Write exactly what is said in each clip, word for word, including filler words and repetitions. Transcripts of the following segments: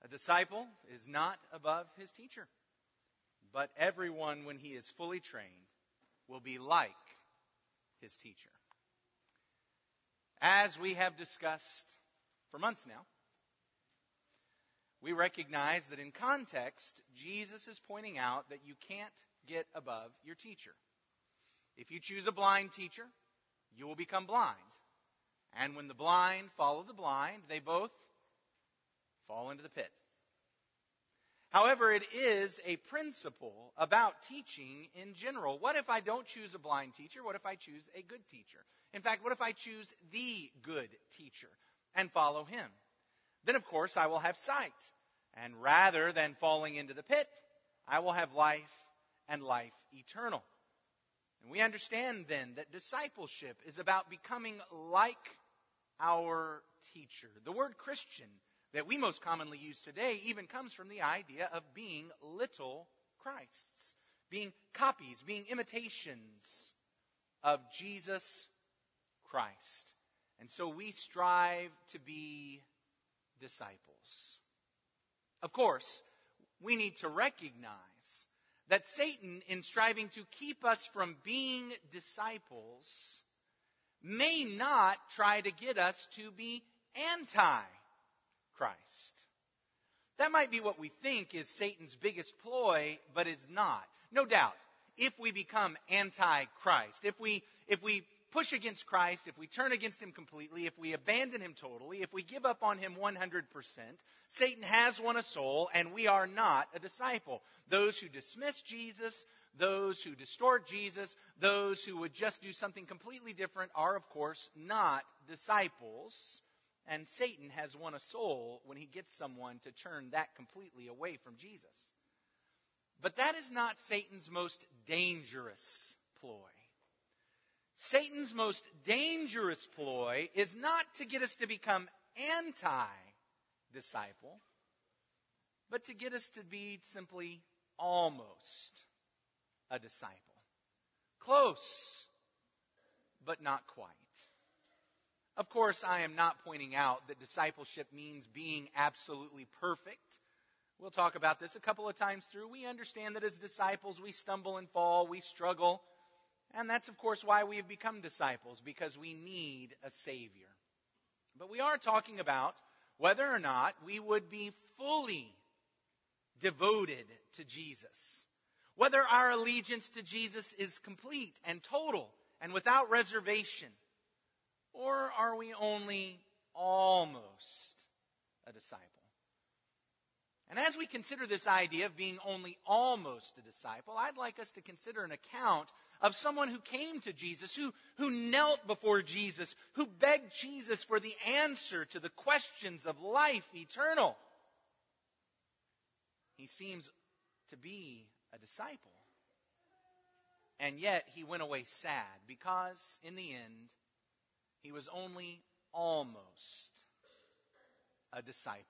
A disciple is not above his teacher, but everyone, when he is fully trained, will be like his teacher. As we have discussed for months now, we recognize that in context, Jesus is pointing out that you can't get above your teacher. If you choose a blind teacher, you will become blind. And when the blind follow the blind, they both fall into the pit. However, it is a principle about teaching in general. What if I don't choose a blind teacher? What if I choose a good teacher? In fact, what if I choose the good teacher and follow him? Then, of course, I will have sight. And rather than falling into the pit, I will have life and life eternal. And we understand then that discipleship is about becoming like our teacher. The word Christian that we most commonly use today even comes from the idea of being little Christs, being copies, being imitations of Jesus Christ. And so we strive to be disciples. Of course, we need to recognize that Satan, in striving to keep us from being disciples, may not try to get us to be anti-Christ. That might be what we think is Satan's biggest ploy, but is not. No doubt, if we become anti-Christ, if we, if we push against Christ, if we turn against him completely, if we abandon him totally, if we give up on him one hundred percent, Satan has won a soul and we are not a disciple. Those who dismiss Jesus, those who distort Jesus, those who would just do something completely different are, of course, not disciples. And Satan has won a soul when he gets someone to turn that completely away from Jesus. But that is not Satan's most dangerous ploy. Satan's most dangerous ploy is not to get us to become anti-disciple, but to get us to be simply almost a disciple. Close, but not quite. Of course, I am not pointing out that discipleship means being absolutely perfect. We'll talk about this a couple of times through. We understand that as disciples, we stumble and fall, we struggle. And that's, of course, why we have become disciples, because we need a Savior. But we are talking about whether or not we would be fully devoted to Jesus. Whether our allegiance to Jesus is complete and total and without reservation. Or are we only almost a disciple? And as we consider this idea of being only almost a disciple, I'd like us to consider an account of someone who came to Jesus, who, who knelt before Jesus, who begged Jesus for the answer to the questions of life eternal. He seems to be a disciple. And yet he went away sad because in the end, he was only almost a disciple.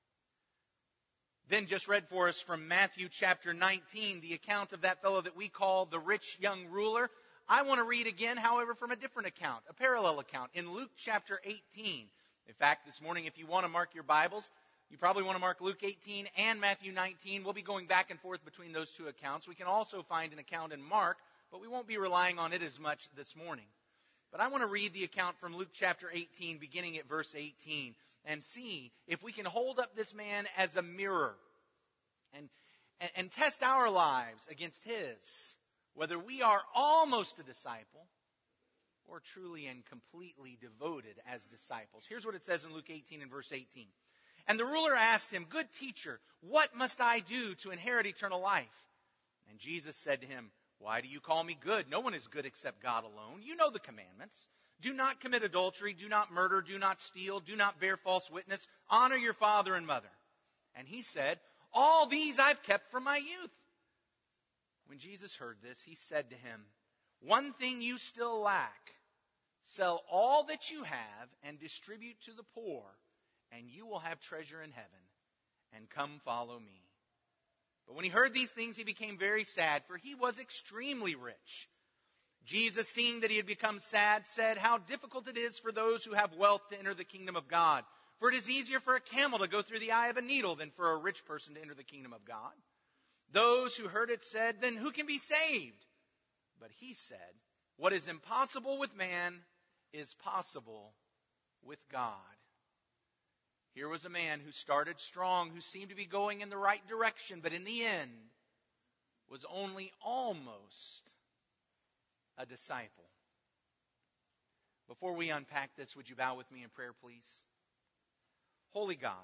Then just read for us from Matthew chapter nineteen, the account of that fellow that we call the rich young ruler. I want to read again, however, from a different account, a parallel account, in Luke chapter eighteen. In fact, this morning, if you want to mark your Bibles, you probably want to mark Luke eighteen and Matthew nineteen. We'll be going back and forth between those two accounts. We can also find an account in Mark, but we won't be relying on it as much this morning. But I want to read the account from Luke chapter eighteen, beginning at verse eighteen, and see if we can hold up this man as a mirror and, and, and test our lives against his, whether we are almost a disciple or truly and completely devoted as disciples. Here's what it says in Luke eighteen and verse eighteen. And the ruler asked him, "Good teacher, what must I do to inherit eternal life?" And Jesus said to him, "Why do you call me good? No one is good except God alone. You know the commandments. Do not commit adultery, do not murder, do not steal, do not bear false witness, honor your father and mother." And he said, "All these I've kept from my youth." When Jesus heard this, he said to him, "One thing you still lack. Sell all that you have and distribute to the poor, and you will have treasure in heaven. And come follow me." But when he heard these things, he became very sad, for he was extremely rich. Jesus, seeing that he had become sad, said, "How difficult it is for those who have wealth to enter the kingdom of God. For it is easier for a camel to go through the eye of a needle than for a rich person to enter the kingdom of God. Those who heard it said, then who can be saved? But he said, what is impossible with man is possible with God. Here was a man who started strong, who seemed to be going in the right direction, but in the end was only almost a disciple. Before we unpack this, would you bow with me in prayer, please? Holy God,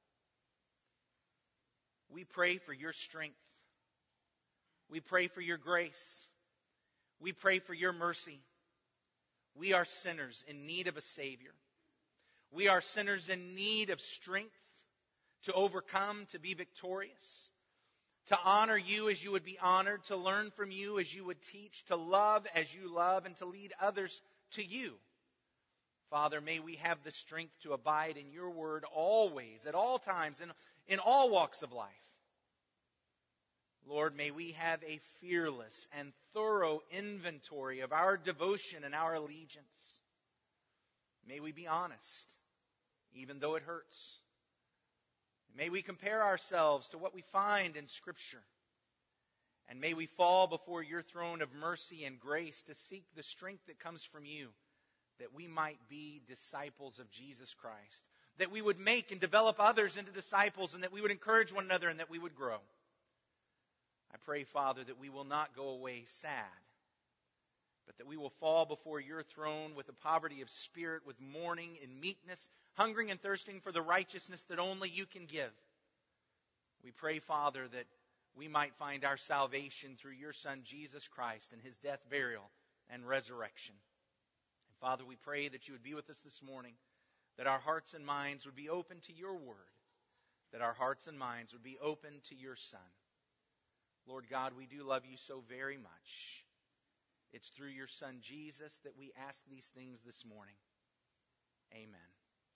we pray for your strength. We pray for your grace. We pray for your mercy. We are sinners in need of a Savior. We are sinners in need of strength to overcome, to be victorious, to honor you as you would be honored, to learn from you as you would teach, to love as you love, and to lead others to you. Father, may we have the strength to abide in your word always, at all times, in, in all walks of life. Lord, may we have a fearless and thorough inventory of our devotion and our allegiance. May we be honest, even though it hurts. May we compare ourselves to what we find in Scripture. And may we fall before your throne of mercy and grace to seek the strength that comes from you, that we might be disciples of Jesus Christ, that we would make and develop others into disciples, and that we would encourage one another, and that we would grow. I pray, Father, that we will not go away sad, but that we will fall before your throne with a poverty of spirit, with mourning and meekness, hungering and thirsting for the righteousness that only you can give. We pray, Father, that we might find our salvation through your Son, Jesus Christ, and his death, burial, and resurrection. And Father, we pray that you would be with us this morning, that our hearts and minds would be open to your word, that our hearts and minds would be open to your Son. Lord God, we do love you so very much. It's through your Son, Jesus, that we ask these things this morning. Amen.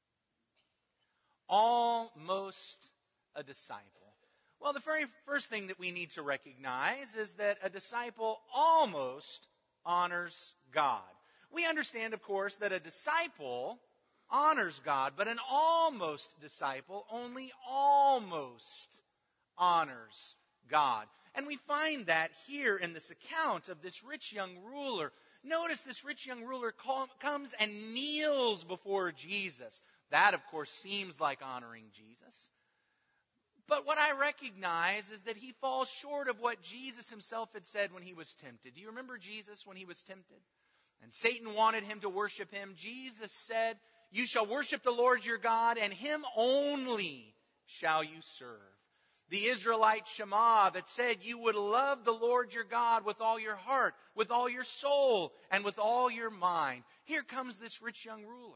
Almost a disciple. Well, the very first thing that we need to recognize is that a disciple almost honors God. We understand, of course, that a disciple honors God, but an almost disciple only almost honors God. And we find that here in this account of this rich young ruler. Notice this rich young ruler call, comes and kneels before Jesus. That, of course, seems like honoring Jesus. But what I recognize is that he falls short of what Jesus himself had said when he was tempted. Do you remember Jesus when he was tempted? And Satan wanted him to worship him. Jesus said, you shall worship the Lord your God, and him only shall you serve. The Israelite Shema that said you would love the Lord your God with all your heart, with all your soul, and with all your mind. Here comes this rich young ruler.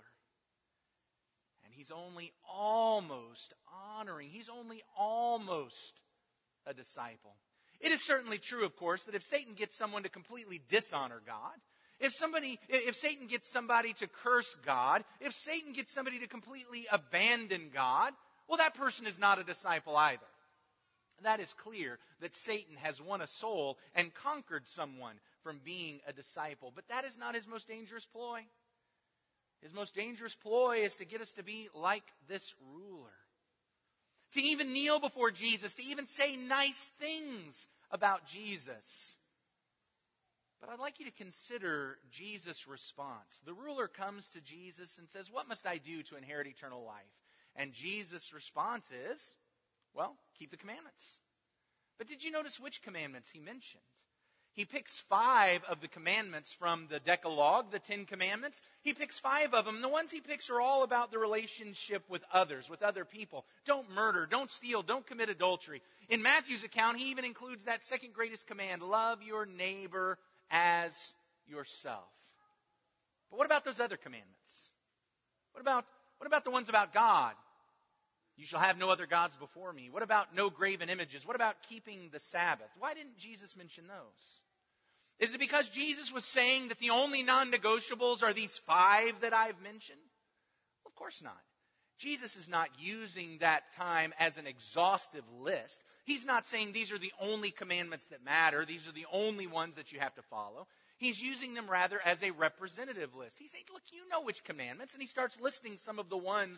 And he's only almost honoring. He's only almost a disciple. It is certainly true, of course, that if Satan gets someone to completely dishonor God, if somebody, if Satan gets somebody to curse God, if Satan gets somebody to completely abandon God, well, that person is not a disciple either. That is clear that Satan has won a soul and conquered someone from being a disciple. But that is not his most dangerous ploy. His most dangerous ploy is to get us to be like this ruler. To even kneel before Jesus, to even say nice things about Jesus. But I'd like you to consider Jesus' response. The ruler comes to Jesus and says, what must I do to inherit eternal life? And Jesus' response is, well, keep the commandments. But did you notice which commandments he mentioned? He picks five of the commandments from the Decalogue, the Ten Commandments. He picks five of them. The ones he picks are all about the relationship with others, with other people. Don't murder, don't steal, don't commit adultery. In Matthew's account, he even includes that second greatest command, love your neighbor as yourself. But what about those other commandments? What about, what about the ones about God? You shall have no other gods before me. What about no graven images? What about keeping the Sabbath? Why didn't Jesus mention those? Is it because Jesus was saying that the only non-negotiables are these five that I've mentioned? Well, of course not. Jesus is not using that time as an exhaustive list. He's not saying these are the only commandments that matter. These are the only ones that you have to follow. He's using them rather as a representative list. He's saying, look, you know which commandments. And he starts listing some of the ones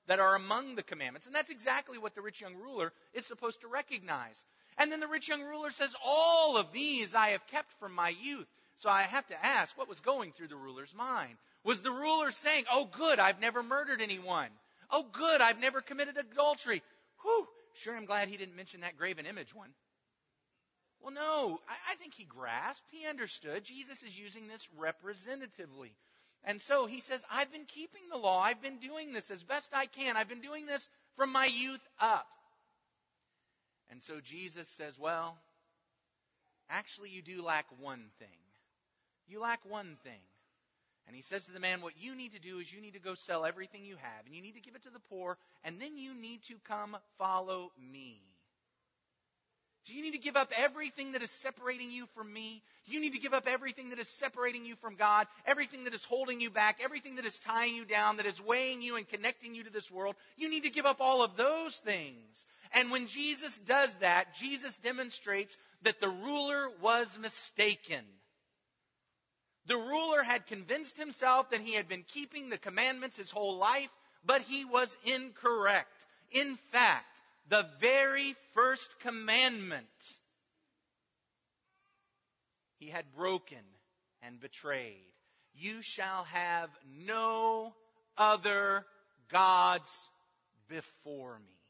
that are among the commandments. And that's exactly what the rich young ruler is supposed to recognize. And then the rich young ruler says, all of these I have kept from my youth. So I have to ask, what was going through the ruler's mind? Was the ruler saying, oh good, I've never murdered anyone. Oh good, I've never committed adultery. Whew, sure I'm glad he didn't mention that graven image one. Well, no, I, I think he grasped, he understood. Jesus is using this representatively. And so he says, I've been keeping the law. I've been doing this as best I can. I've been doing this from my youth up. And so Jesus says, well, actually you do lack one thing. You lack one thing. And he says to the man, what you need to do is you need to go sell everything you have, and you need to give it to the poor, and then you need to come follow me. So you need to give up everything that is separating you from me. You need to give up everything that is separating you from God, everything that is holding you back, everything that is tying you down, that is weighing you and connecting you to this world. You need to give up all of those things. And when Jesus does that, Jesus demonstrates that the ruler was mistaken. The ruler had convinced himself that he had been keeping the commandments his whole life, but he was incorrect. In fact, the very first commandment he had broken and betrayed. You shall have no other gods before me.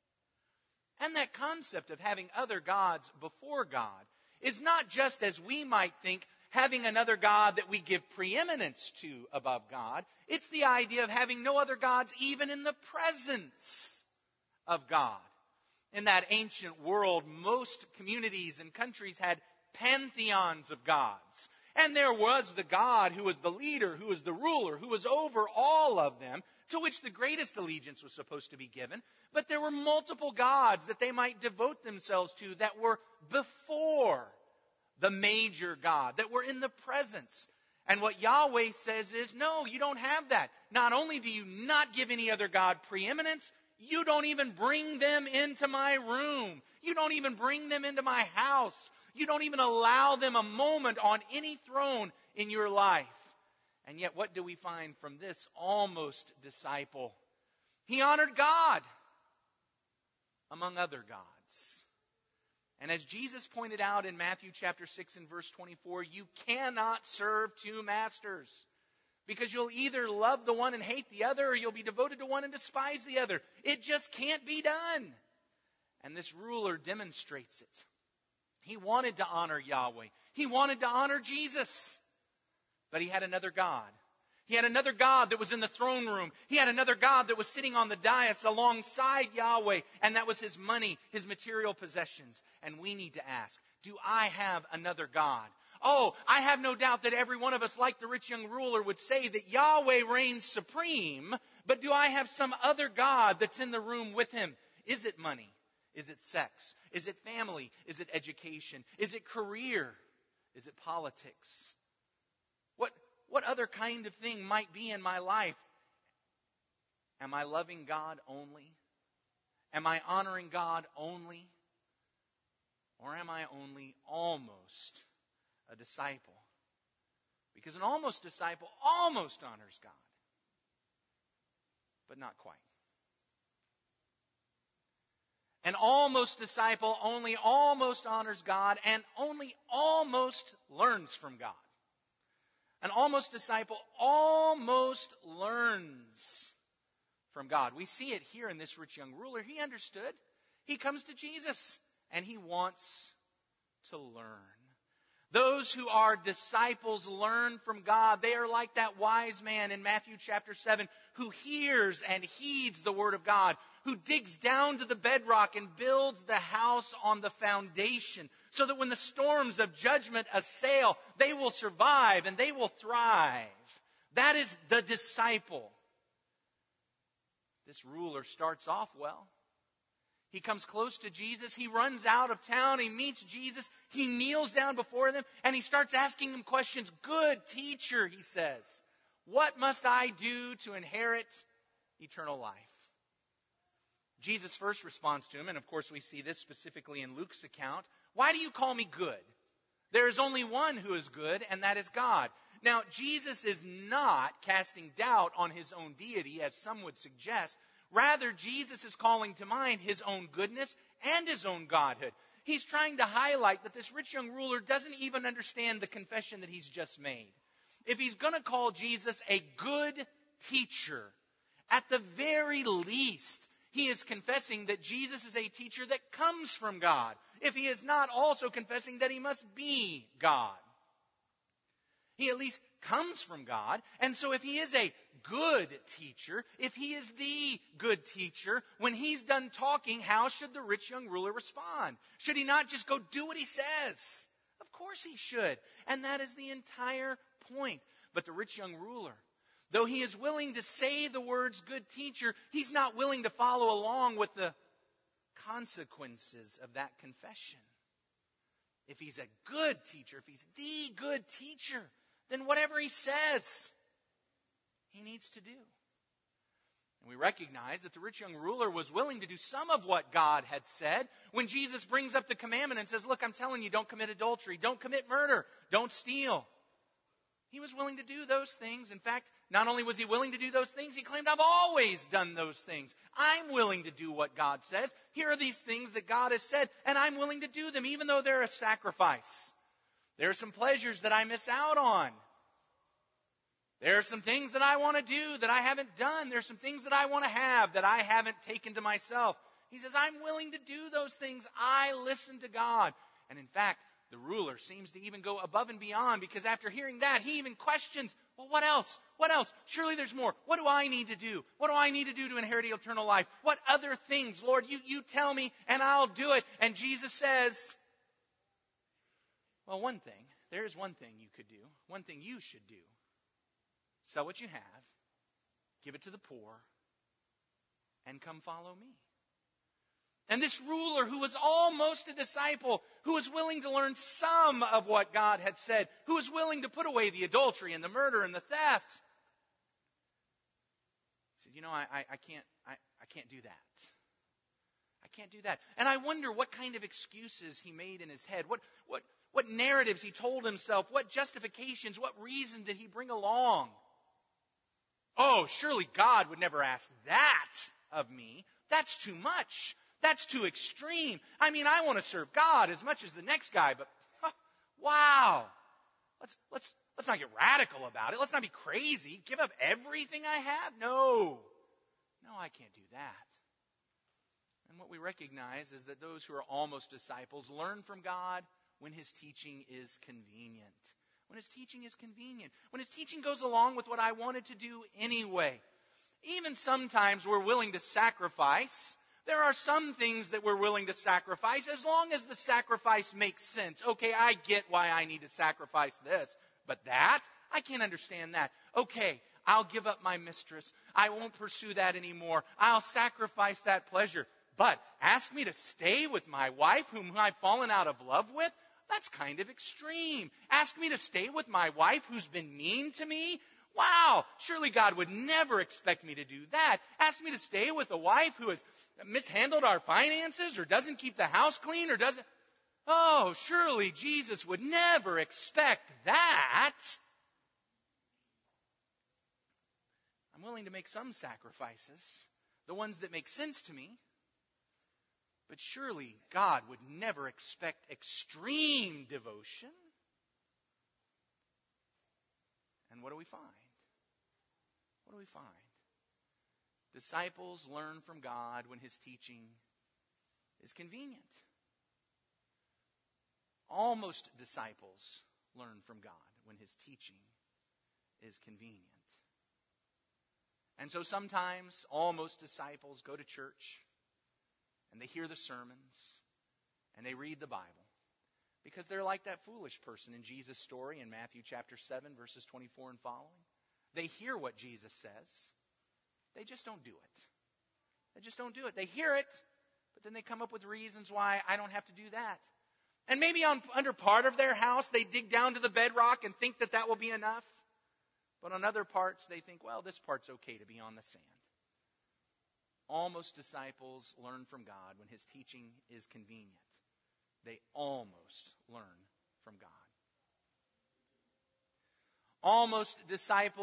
And that concept of having other gods before God is not just, as we might think, having another God that we give preeminence to above God. It's the idea of having no other gods even in the presence of God. In that ancient world, most communities and countries had pantheons of gods. And there was the God who was the leader, who was the ruler, who was over all of them, to which the greatest allegiance was supposed to be given. But there were multiple gods that they might devote themselves to that were before the major God, that were in the presence. And what Yahweh says is, no, you don't have that. Not only do you not give any other God preeminence, you don't even bring them into my room. You don't even bring them into my house. You don't even allow them a moment on any throne in your life. And yet, what do we find from this almost disciple? He honored God among other gods. And as Jesus pointed out in Matthew chapter six and verse twenty-four, you cannot serve two masters. Because you'll either love the one and hate the other, or you'll be devoted to one and despise the other. It just can't be done. And this ruler demonstrates it. He wanted to honor Yahweh. He wanted to honor Jesus. But he had another God. He had another God that was in the throne room. He had another God that was sitting on the dais alongside Yahweh. And that was his money, his material possessions. And we need to ask, do I have another God? Oh, I have no doubt that every one of us, like the rich young ruler, would say that Yahweh reigns supreme. But do I have some other God that's in the room with him? Is it money? Is it sex? Is it family? Is it education? Is it career? Is it politics? What, what other kind of thing might be in my life? Am I loving God only? Am I honoring God only? Or am I only almost a disciple? Because an almost disciple almost honors God, but not quite. An almost disciple only almost honors God and only almost learns from God. An almost disciple almost learns from God. We see it here in this rich young ruler. He understood. He comes to Jesus and he wants to learn. Those who are disciples learn from God. They are like that wise man in Matthew chapter seven who hears and heeds the word of God, who digs down to the bedrock and builds the house on the foundation so that when the storms of judgment assail, they will survive and they will thrive. That is the disciple. This ruler starts off well. He comes close to Jesus. He runs out of town. He meets Jesus. He kneels down before them and he starts asking them questions. Good teacher, he says, what must I do to inherit eternal life? Jesus' first response to him, and of course we see this specifically in Luke's account, why do you call me good? There is only one who is good, and that is God. Now, Jesus is not casting doubt on his own deity, as some would suggest. Rather, Jesus is calling to mind his own goodness and his own godhood. He's trying to highlight that this rich young ruler doesn't even understand the confession that he's just made. If he's going to call Jesus a good teacher, at the very least, he is confessing that Jesus is a teacher that comes from God. If he is not also confessing that he must be God. He at least comes from God. And so if he is a good teacher, if he is the good teacher, when he's done talking, how should the rich young ruler respond? Should he not just go do what he says? Of course he should. And that is the entire point. But the rich young ruler, though he is willing to say the words good teacher, he's not willing to follow along with the consequences of that confession. If he's a good teacher, if he's the good teacher, then whatever he says, he needs to do. And we recognize that the rich young ruler was willing to do some of what God had said when Jesus brings up the commandment and says, look, I'm telling you, don't commit adultery, don't commit murder, don't steal. He was willing to do those things. In fact, not only was he willing to do those things, he claimed, I've always done those things. I'm willing to do what God says. Here are these things that God has said, and I'm willing to do them, even though they're a sacrifice. There are some pleasures that I miss out on. There are some things that I want to do that I haven't done. There are some things that I want to have that I haven't taken to myself. He says, I'm willing to do those things. I listen to God. And in fact, the ruler seems to even go above and beyond, because after hearing that, he even questions, well, what else? What else? Surely there's more. What do I need to do? What do I need to do to inherit eternal life? What other things? Lord, you, you tell me and I'll do it. And Jesus says, well, one thing, there is one thing you could do, one thing you should do. Sell what you have, give it to the poor, and come follow me. And this ruler, who was almost a disciple, who was willing to learn some of what God had said, who was willing to put away the adultery and the murder and the theft, said, you know, I, I, I can't I, I can't do that. I can't do that. And I wonder what kind of excuses he made in his head. What what what narratives he told himself. What justifications, what reason did he bring along? Oh, surely God would never ask that of me. That's too much. That's too extreme. I mean, I want to serve God as much as the next guy, but huh, wow. Let's let's let's not get radical about it. Let's not be crazy. Give up everything I have? No. No, I can't do that. And what we recognize is that those who are almost disciples learn from God when his teaching is convenient. When his teaching is convenient. When his teaching goes along with what I wanted to do anyway. Even sometimes we're willing to sacrifice. There are some things that we're willing to sacrifice as long as the sacrifice makes sense. Okay, I get why I need to sacrifice this. But that, I can't understand that. Okay, I'll give up my mistress. I won't pursue that anymore. I'll sacrifice that pleasure. But ask me to stay with my wife whom I've fallen out of love with? That's kind of extreme. Ask me to stay with my wife who's been mean to me? Wow, surely God would never expect me to do that. Ask me to stay with a wife who has mishandled our finances or doesn't keep the house clean or doesn't... Oh, surely Jesus would never expect that. I'm willing to make some sacrifices, the ones that make sense to me. But surely God would never expect extreme devotion. And what do we find? What do we find? Disciples learn from God when his teaching is convenient. Almost disciples learn from God when his teaching is convenient. And so sometimes almost disciples go to church and they hear the sermons and they read the Bible because they're like that foolish person in Jesus' story in Matthew chapter seven, verses twenty-four and following. They hear what Jesus says. They just don't do it. They just don't do it. They hear it, but then they come up with reasons why I don't have to do that. And maybe on, under part of their house, they dig down to the bedrock and think that that will be enough. But on other parts, they think, well, this part's okay to be on the sand. Almost disciples learn from God when his teaching is convenient. They almost learn from God. Almost disciples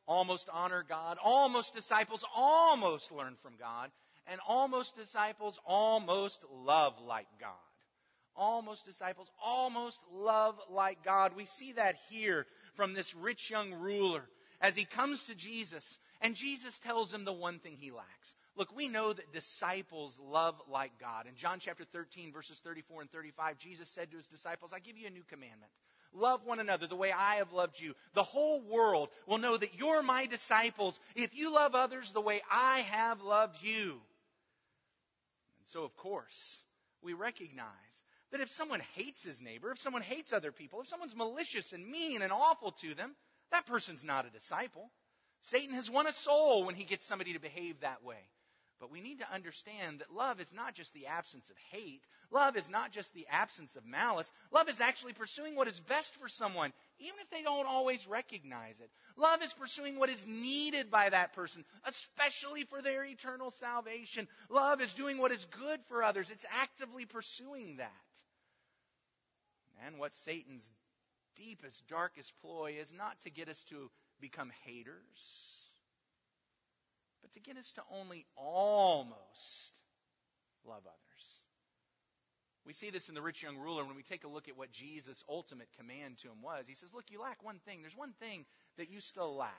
almost honor God. Almost disciples almost learn from God. And almost disciples almost love like God. Almost disciples almost love like God. We see that here from this rich young ruler as he comes to Jesus. And Jesus tells him the one thing he lacks. Look, we know that disciples love like God. In John chapter thirteen, verses thirty-four and thirty-five, Jesus said to his disciples, I give you a new commandment. Love one another the way I have loved you. The whole world will know that you're my disciples if you love others the way I have loved you. And so, of course, we recognize that if someone hates his neighbor, if someone hates other people, if someone's malicious and mean and awful to them, that person's not a disciple. Satan has won a soul when he gets somebody to behave that way. But we need to understand that love is not just the absence of hate. Love is not just the absence of malice. Love is actually pursuing what is best for someone, even if they don't always recognize it. Love is pursuing what is needed by that person, especially for their eternal salvation. Love is doing what is good for others. It's actively pursuing that. And what Satan's deepest, darkest ploy is not to get us to become haters, but to get us to only almost love others. We see this in the rich young ruler when we take a look at what Jesus' ultimate command to him was. He says, look, you lack one thing. There's one thing that you still lack.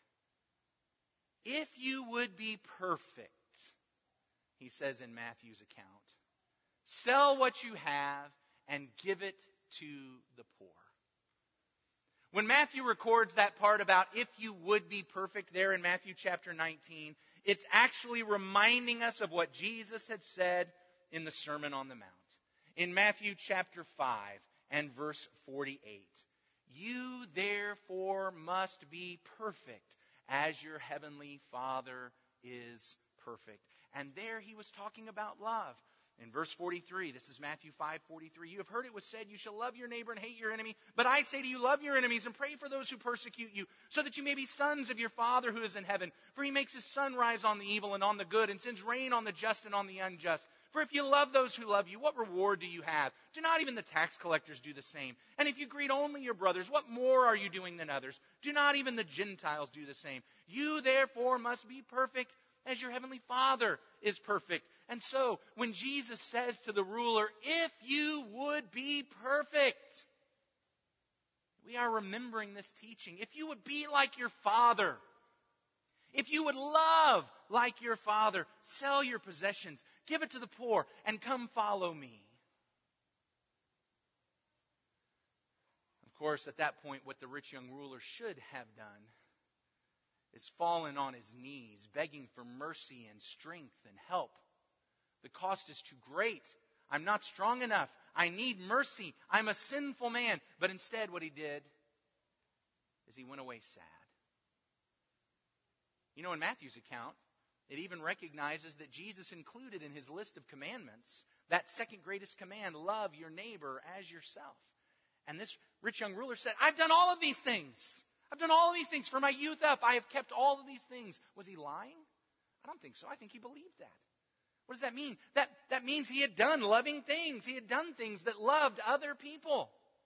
If you would be perfect, he says in Matthew's account, sell what you have and give it to the poor. When Matthew records that part about if you would be perfect there in Matthew chapter nineteen, it's actually reminding us of what Jesus had said in the Sermon on the Mount. In Matthew chapter five and verse forty-eight, you therefore must be perfect as your heavenly Father is perfect. And there he was talking about love. In verse forty-three, this is Matthew five forty-three. You have heard it was said, you shall love your neighbor and hate your enemy. But I say to you, love your enemies and pray for those who persecute you, so that you may be sons of your Father who is in heaven. For he makes his sun rise on the evil and on the good, and sends rain on the just and on the unjust. For if you love those who love you, what reward do you have? Do not even the tax collectors do the same? And if you greet only your brothers, what more are you doing than others? Do not even the Gentiles do the same? You therefore must be perfect as your heavenly Father is perfect. And so, when Jesus says to the ruler, if you would be perfect, we are remembering this teaching. If you would be like your Father, if you would love like your Father, sell your possessions, give it to the poor, and come follow me. Of course, at that point, what the rich young ruler should have done is fallen on his knees, begging for mercy and strength and help. The cost is too great. I'm not strong enough. I need mercy. I'm a sinful man. But instead, what he did is he went away sad. You know, in Matthew's account, it even recognizes that Jesus included in his list of commandments that second greatest command, love your neighbor as yourself. And this rich young ruler said, I've done all of these things. I've done all of these things from my youth up. I have kept all of these things. Was he lying? I don't think so. I think he believed that. What does that mean? That, that means he had done loving things. He had done things that loved other people.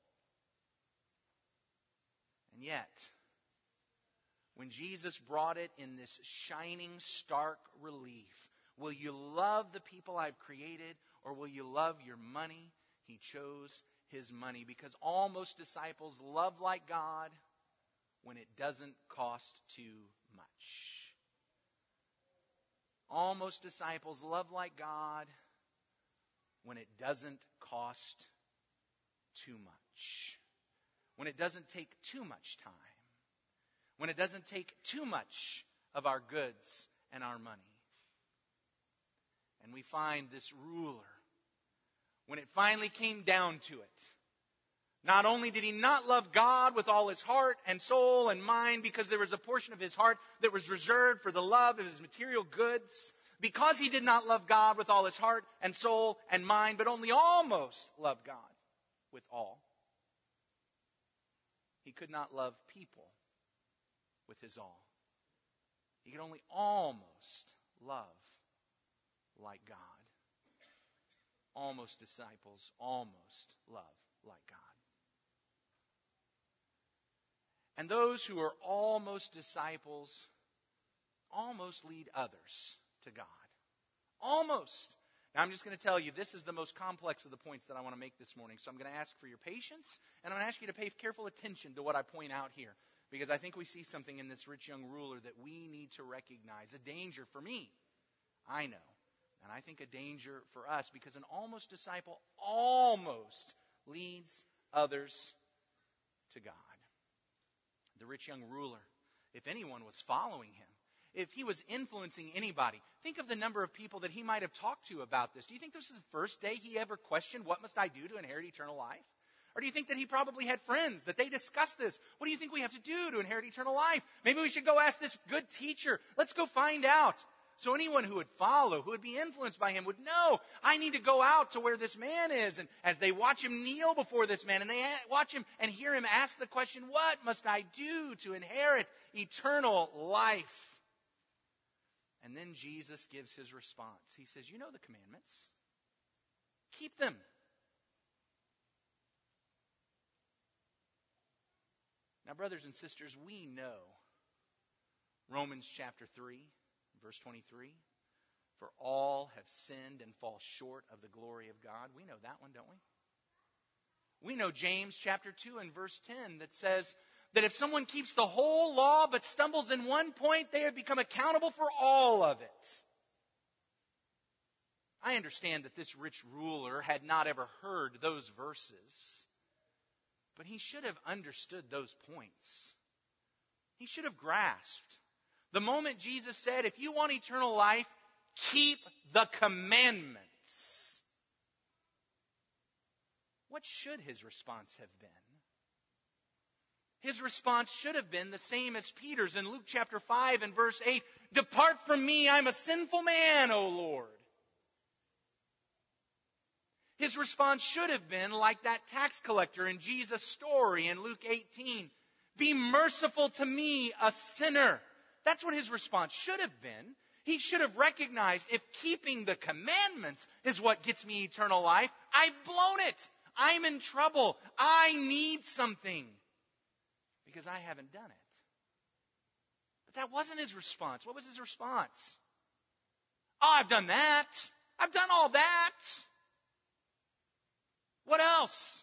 And yet, when Jesus brought it in this shining, stark relief, will you love the people I've created, or will you love your money? He chose his money, because almost disciples love like God when it doesn't cost too much. Almost disciples love like God when it doesn't cost too much. When it doesn't take too much time. When it doesn't take too much of our goods and our money. And we find this ruler, when it finally came down to it, not only did he not love God with all his heart and soul and mind, because there was a portion of his heart that was reserved for the love of his material goods, because he did not love God with all his heart and soul and mind, but only almost loved God with all, he could not love people with his all. He could only almost love like God. Almost disciples almost love like God. And those who are almost disciples almost lead others to God. Almost. Now, I'm just going to tell you, this is the most complex of the points that I want to make this morning. So I'm going to ask for your patience, and I'm going to ask you to pay careful attention to what I point out here, because I think we see something in this rich young ruler that we need to recognize. A danger for me, I know. And I think a danger for us, because an almost disciple almost leads others to God. The rich young ruler, if anyone was following him, if he was influencing anybody, think of the number of people that he might have talked to about this. Do you think this is the first day he ever questioned, what must I do to inherit eternal life? Or do you think that he probably had friends, that they discussed this? What do you think we have to do to inherit eternal life? Maybe we should go ask this good teacher. Let's go find out. So anyone who would follow, who would be influenced by him, would know, I need to go out to where this man is. And as they watch him kneel before this man, and they watch him and hear him ask the question, what must I do to inherit eternal life? And then Jesus gives his response. He says, you know the commandments. Keep them. Now, brothers and sisters, we know Romans chapter three, verse twenty-three. For all have sinned and fall short of the glory of God. We know that one, don't we? We know James chapter two and verse ten that says that if someone keeps the whole law but stumbles in one point, they have become accountable for all of it. I understand that this rich ruler had not ever heard those verses, but he should have understood those points. He should have grasped. The moment Jesus said, if you want eternal life, keep the commandments. What should his response have been? His response should have been the same as Peter's in Luke chapter five and verse eight. Depart from me, I'm a sinful man, O Lord. His response should have been like that tax collector in Jesus' story in Luke eighteen. Be merciful to me, a sinner. That's what his response should have been. He should have recognized, if keeping the commandments is what gets me eternal life, I've blown it. I'm in trouble. I need something. Because I haven't done it. But that wasn't his response. What was his response? Oh, I've done that. I've done all that. What else?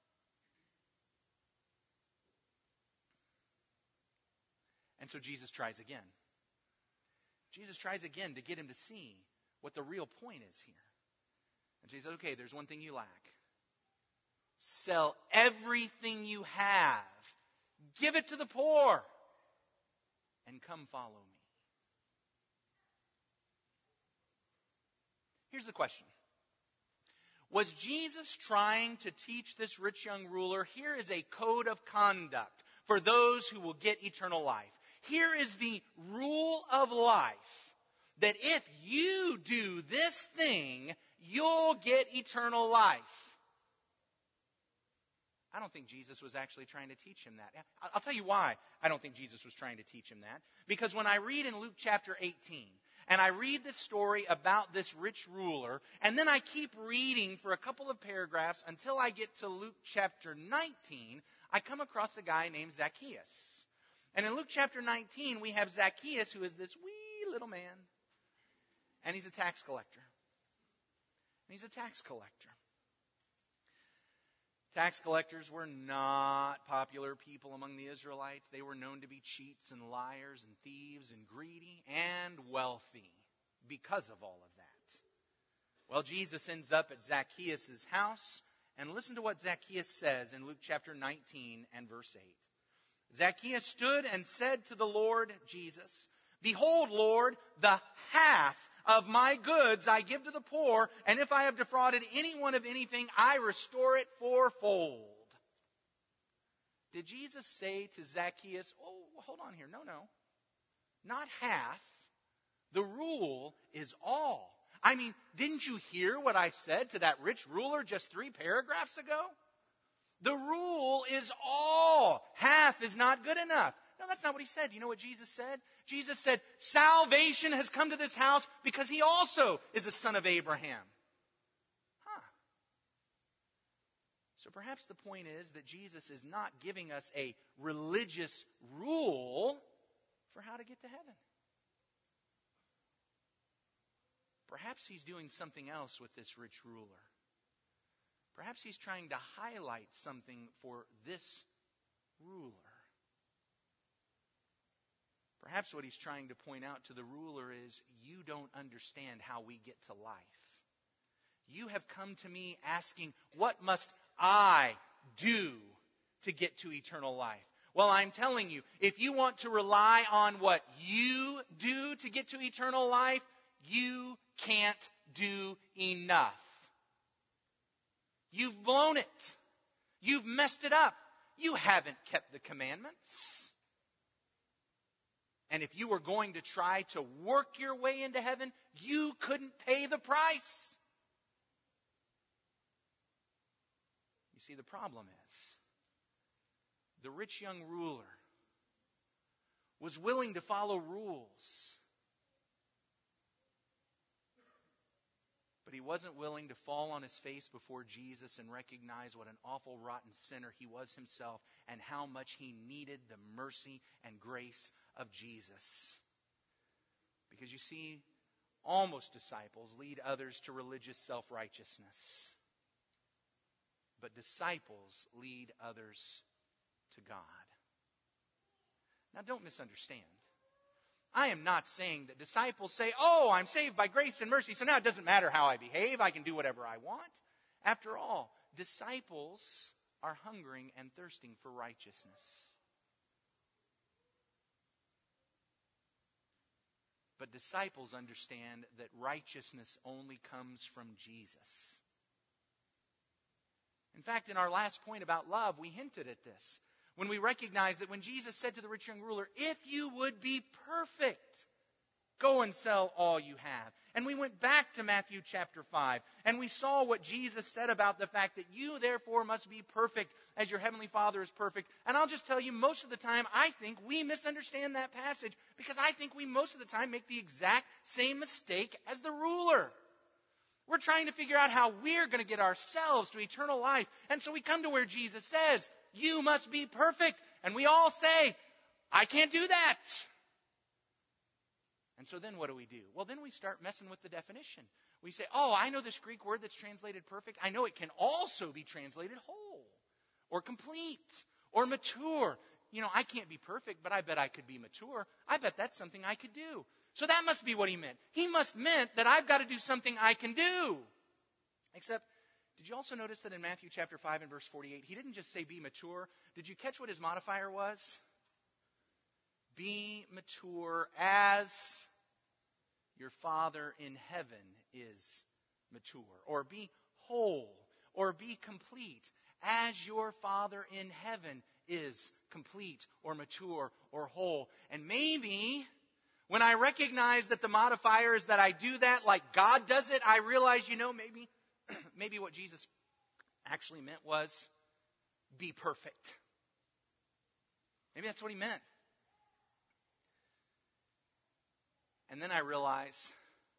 And so Jesus tries again. Jesus tries again to get him to see what the real point is here. And so he says, okay, there's one thing you lack. Sell everything you have. Give it to the poor. And come follow me. Here's the question. Was Jesus trying to teach this rich young ruler, here is a code of conduct for those who will get eternal life? Here is the rule of life, that if you do this thing, you'll get eternal life. I don't think Jesus was actually trying to teach him that. I'll tell you why I don't think Jesus was trying to teach him that. Because when I read in Luke chapter eighteen, and I read this story about this rich ruler, and then I keep reading for a couple of paragraphs until I get to Luke chapter nineteen, I come across a guy named Zacchaeus. And in Luke chapter nineteen, we have Zacchaeus, who is this wee little man. And he's a tax collector. And he's a tax collector. Tax collectors were not popular people among the Israelites. They were known to be cheats and liars and thieves and greedy and wealthy because of all of that. Well, Jesus ends up at Zacchaeus' house. And listen to what Zacchaeus says in Luke chapter nineteen and verse eight. Zacchaeus stood and said to the Lord Jesus, Behold, Lord, the half of my goods I give to the poor, and if I have defrauded anyone of anything, I restore it fourfold. Did Jesus say to Zacchaeus, oh, hold on here, no, no, not half. The rule is all. I mean, didn't you hear what I said to that rich ruler just three paragraphs ago? The rule is all. Half is not good enough. No, that's not what he said. You know what Jesus said? Jesus said, salvation has come to this house because he also is a son of Abraham. Huh. So perhaps the point is that Jesus is not giving us a religious rule for how to get to heaven. Perhaps he's doing something else with this rich ruler. Perhaps he's trying to highlight something for this ruler. Perhaps what he's trying to point out to the ruler is, you don't understand how we get to life. You have come to me asking, what must I do to get to eternal life? Well, I'm telling you, if you want to rely on what you do to get to eternal life, you can't do enough. You've blown it. You've messed it up. You haven't kept the commandments. And if you were going to try to work your way into heaven, you couldn't pay the price. You see, the problem is, the rich young ruler was willing to follow rules, but he wasn't willing to fall on his face before Jesus and recognize what an awful, rotten sinner he was himself and how much he needed the mercy and grace of Jesus. Because you see, almost disciples lead others to religious self-righteousness, but disciples lead others to God. Now, don't misunderstand. I am not saying that disciples say, oh, I'm saved by grace and mercy, so now it doesn't matter how I behave. I can do whatever I want. After all, disciples are hungering and thirsting for righteousness. But disciples understand that righteousness only comes from Jesus. In fact, in our last point about love, we hinted at this. When we recognize that when Jesus said to the rich young ruler, if you would be perfect, go and sell all you have. And we went back to Matthew chapter five, and we saw what Jesus said about the fact that you therefore must be perfect as your heavenly Father is perfect. And I'll just tell you, most of the time, I think we misunderstand that passage because I think we most of the time make the exact same mistake as the ruler. We're trying to figure out how we're going to get ourselves to eternal life. And so we come to where Jesus says, you must be perfect. And we all say, I can't do that. And so then what do we do? Well, then we start messing with the definition. We say, oh, I know this Greek word that's translated perfect. I know it can also be translated whole or complete or mature. You know, I can't be perfect, but I bet I could be mature. I bet that's something I could do. So that must be what he meant. He must meant that I've got to do something I can do. Except, did you also notice that in Matthew chapter five and verse forty-eight, he didn't just say be mature. Did you catch what his modifier was? Be mature as your Father in heaven is mature. Or be whole. Or be complete as your Father in heaven is complete or mature or whole. And maybe when I recognize that the modifier is that I do that like God does it, I realize, you know, maybe, maybe what Jesus actually meant was be perfect. Maybe that's what he meant. And then I realize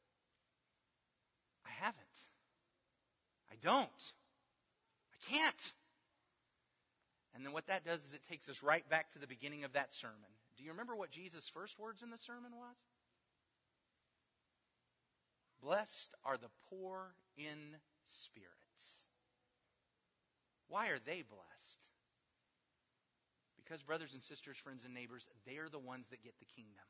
I haven't. I don't. I can't. And then what that does is it takes us right back to the beginning of that sermon. Do you remember what Jesus' first words in the sermon was? Blessed are the poor in spirit. Why are they blessed? Because, brothers and sisters, friends and neighbors, they're the ones that get the kingdom.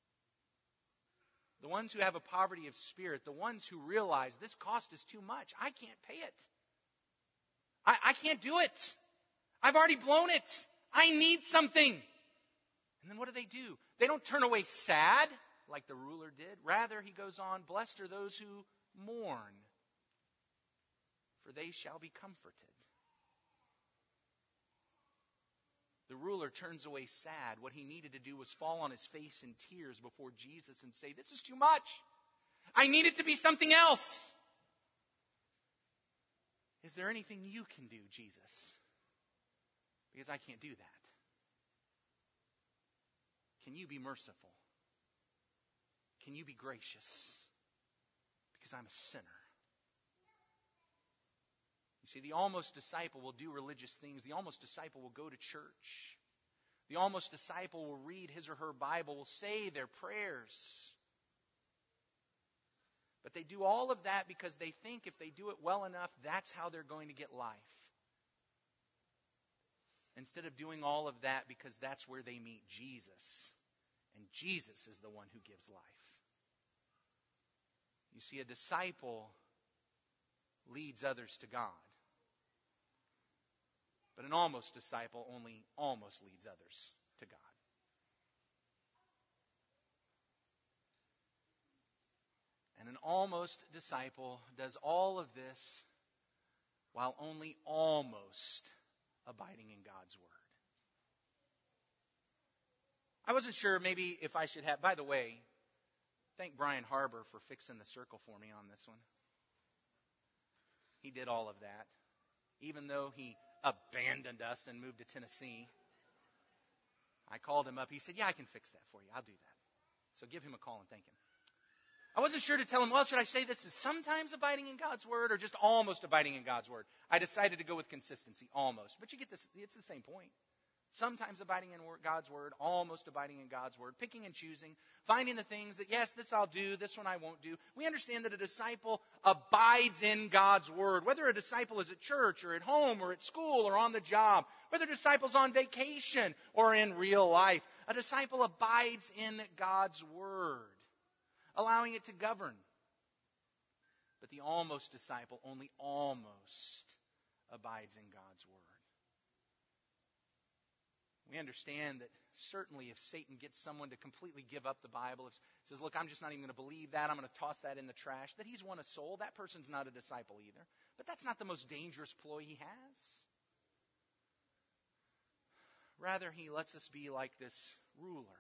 The ones who have a poverty of spirit, the ones who realize this cost is too much. I can't pay it. I, I can't do it. I've already blown it. I need something. And then what do they do? They don't turn away sad like the ruler did. Rather, he goes on, blessed are those who mourn, for they shall be comforted. The ruler turns away sad. What he needed to do was fall on his face in tears before Jesus and say, this is too much. I need it to be something else. Is there anything you can do, Jesus? Because I can't do that. Can you be merciful? Can you be gracious? Because I'm a sinner. You See, the almost disciple will do religious things. The almost disciple will go to church. The almost disciple will read his or her Bible, will say their prayers. But they do all of that because they think if they do it well enough, that's how they're going to get life. Instead of doing all of that because that's where they meet Jesus. And Jesus is the one who gives life. You see, a disciple leads others to God. But an almost disciple only almost leads others to God. And an almost disciple does all of this while only almost abiding in God's Word. I wasn't sure maybe if I should have, by the way, thank Brian Harbour for fixing the circle for me on this one. He did all of that. Even though he abandoned us and moved to Tennessee, I called him up. He said, yeah, I can fix that for you. I'll do that. So give him a call and thank him. I wasn't sure to tell him, well, should I say this is sometimes abiding in God's Word or just almost abiding in God's Word? I decided to go with consistency, almost. But you get this, it's the same point. Sometimes abiding in God's Word, almost abiding in God's Word, picking and choosing, finding the things that, yes, this I'll do, this one I won't do. We understand that a disciple abides in God's Word. Whether a disciple is at church or at home or at school or on the job, whether a disciple's on vacation or in real life, a disciple abides in God's Word, allowing it to govern. But the almost disciple only almost abides in God's Word. We understand that certainly if Satan gets someone to completely give up the Bible, if says, look, I'm just not even going to believe that, I'm going to toss that in the trash, that he's won a soul, that person's not a disciple either. But that's not the most dangerous ploy he has. Rather, he lets us be like this ruler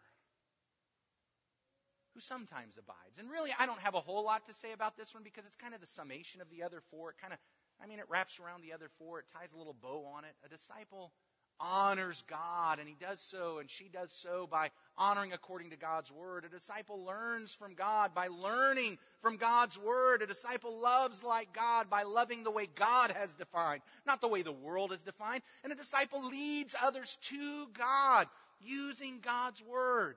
who sometimes abides. And really, I don't have a whole lot to say about this one because it's kind of the summation of the other four. It kind of, I mean, it wraps around the other four. It ties a little bow on it. A disciple honors God, and he does so, and she does so by honoring according to God's Word. A disciple learns from God by learning from God's Word. A disciple loves like God by loving the way God has defined, not the way the world has defined. And a disciple leads others to God using God's Word.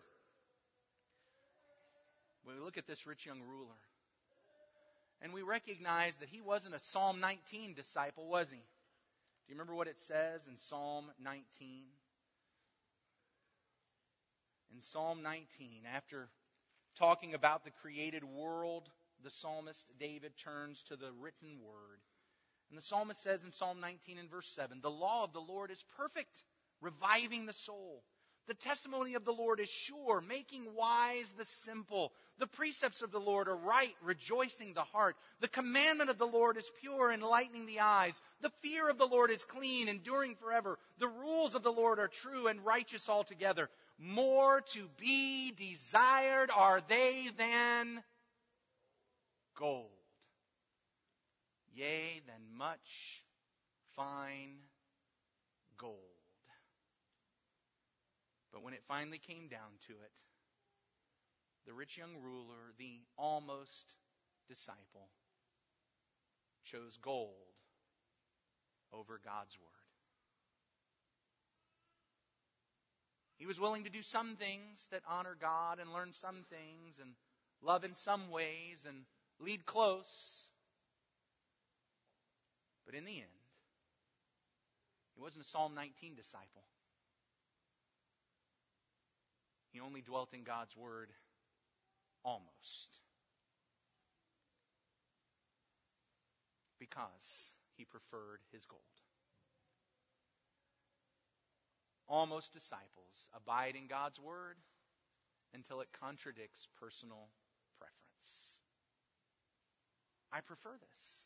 When we look at this rich young ruler, and we recognize that he wasn't a Psalm nineteen disciple, was he? Do you remember what it says in Psalm nineteen? In Psalm nineteen, after talking about the created world, the psalmist David turns to the written word. And the psalmist says in Psalm nineteen and verse seven, the law of the Lord is perfect, reviving the soul. The testimony of the Lord is sure, making wise the simple. The precepts of the Lord are right, rejoicing the heart. The commandment of the Lord is pure, enlightening the eyes. The fear of the Lord is clean, enduring forever. The rules of the Lord are true and righteous altogether. More to be desired are they than gold, yea, than much fine gold. But when it finally came down to it, the rich young ruler, the almost disciple, chose gold over God's Word. He was willing to do some things that honor God and learn some things and love in some ways and lead close. But in the end, he wasn't a Psalm nineteen disciple. He only dwelt in God's Word almost. Because he preferred his gold. Almost disciples abide in God's Word until it contradicts personal preference. I prefer this.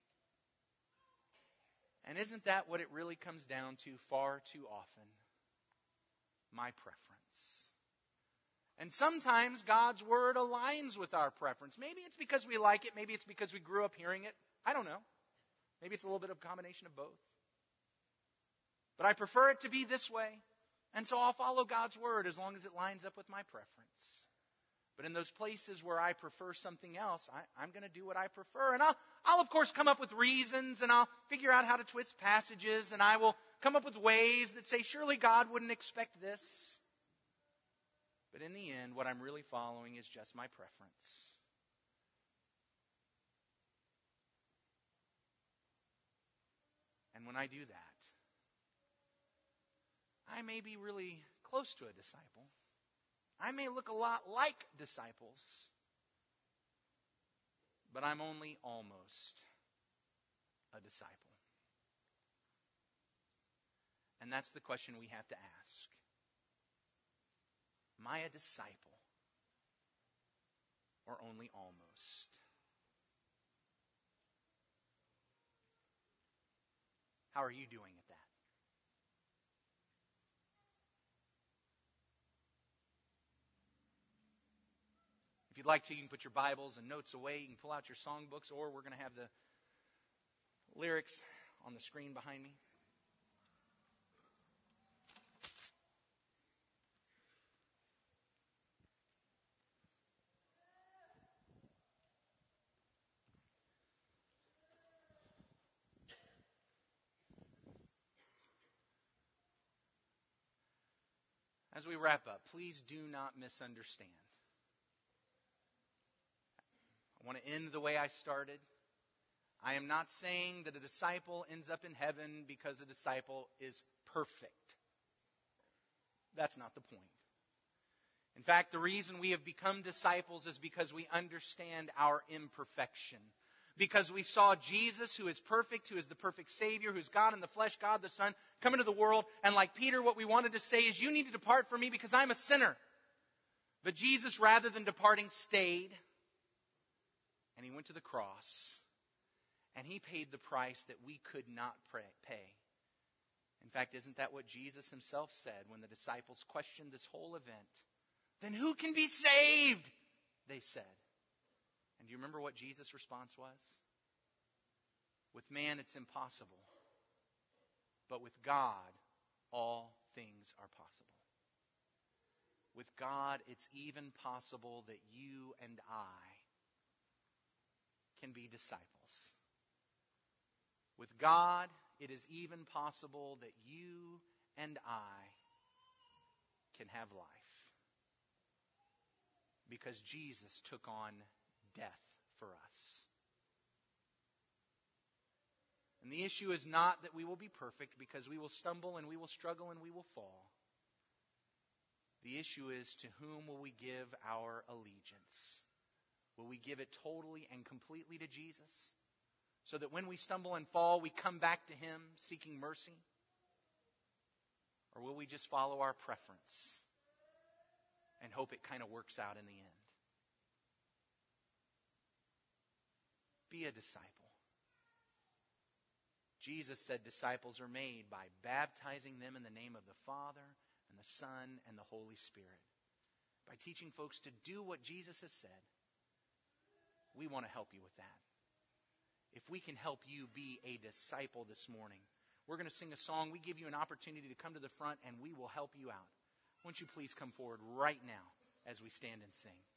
And isn't that what it really comes down to far too often? My preference. And sometimes God's Word aligns with our preference. Maybe it's because we like it. Maybe it's because we grew up hearing it. I don't know. Maybe it's a little bit of a combination of both. But I prefer it to be this way. And so I'll follow God's Word as long as it lines up with my preference. But in those places where I prefer something else, I, I'm going to do what I prefer. And I'll, I'll, of course, come up with reasons, and I'll figure out how to twist passages, and I will come up with ways that say, surely God wouldn't expect this. But in the end, what I'm really following is just my preference. And when I do that, I may be really close to a disciple. I may look a lot like disciples, but I'm only almost a disciple. And that's the question we have to ask. Am I a disciple or only almost? How are you doing at that? If you'd like to, you can put your Bibles and notes away. You can pull out your songbooks, or we're going to have the lyrics on the screen behind me. As we wrap up, please do not misunderstand. I want to end the way I started. I am not saying that a disciple ends up in heaven because a disciple is perfect. That's not the point. In fact, the reason we have become disciples is because we understand our imperfection. Because we saw Jesus, who is perfect, who is the perfect Savior, who is God in the flesh, God the Son, come into the world. And like Peter, what we wanted to say is, you need to depart from me because I'm a sinner. But Jesus, rather than departing, stayed. And he went to the cross. And he paid the price that we could not pay. In fact, isn't that what Jesus himself said when the disciples questioned this whole event? Then who can be saved? They said. And do you remember what Jesus' response was? With man, it's impossible. But with God, all things are possible. With God, it's even possible that you and I can be disciples. With God, it is even possible that you and I can have life. Because Jesus took on death for us. And the issue is not that we will be perfect, because we will stumble and we will struggle and we will fall. The issue is, to whom will we give our allegiance? Will we give it totally and completely to Jesus, so that when we stumble and fall, we come back to him seeking mercy? Or will we just follow our preference and hope it kind of works out in the end? Be a disciple. Jesus said disciples are made by baptizing them in the name of the Father and the Son and the Holy Spirit. By teaching folks to do what Jesus has said, we want to help you with that. If we can help you be a disciple this morning, we're going to sing a song. We give you an opportunity to come to the front, and we will help you out. Won't you please come forward right now as we stand and sing?